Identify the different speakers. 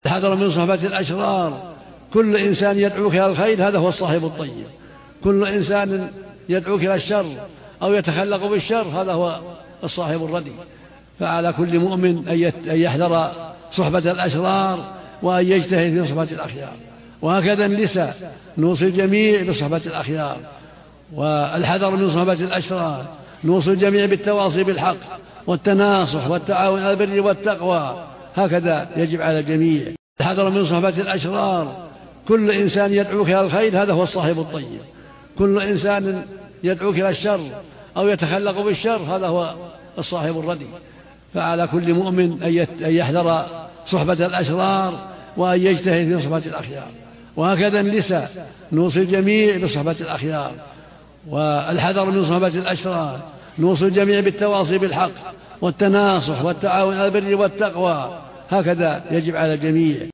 Speaker 1: الحذر من صحبة الأشرار. كل إنسان يدعوك إلى الخير هذا هو الصاحب الطيب، كل إنسان يدعوك إلى الشر أو يتخلق بالشر هذا هو الصاحب الردي. فعلى كل مؤمن أن يحذر صحبة الأشرار وأن يجتهد في صحبة الأخيار. وهكذا النساء نوصي الجميع بصحبة الأخيار، والحذر من صحبة الأشرار. نوصي الجميع بالتواصي بالحق والتناصح والتعاون على البر والتقوى، هكذا يجب على الجميع. الحذر من صحبة الأشرار. كل إنسان يدعوك إلى الخير هذا هو الصاحب الطيب، كل إنسان يدعوك إلى الشر أو يتخلق بالشر هذا هو الصاحب الردي. فعلى كل مؤمن أن يحذر صحبة الأشرار وأن يجتهد في صحبة الأخيار. وهكذا النساء نوصي الجميع بصحبة الأخيار، والحذر من صحبة الأشرار. نوصي الجميع بالتواصي بالحق والتناصح والتعاون على البر والتقوى، هكذا يجب على الجميع.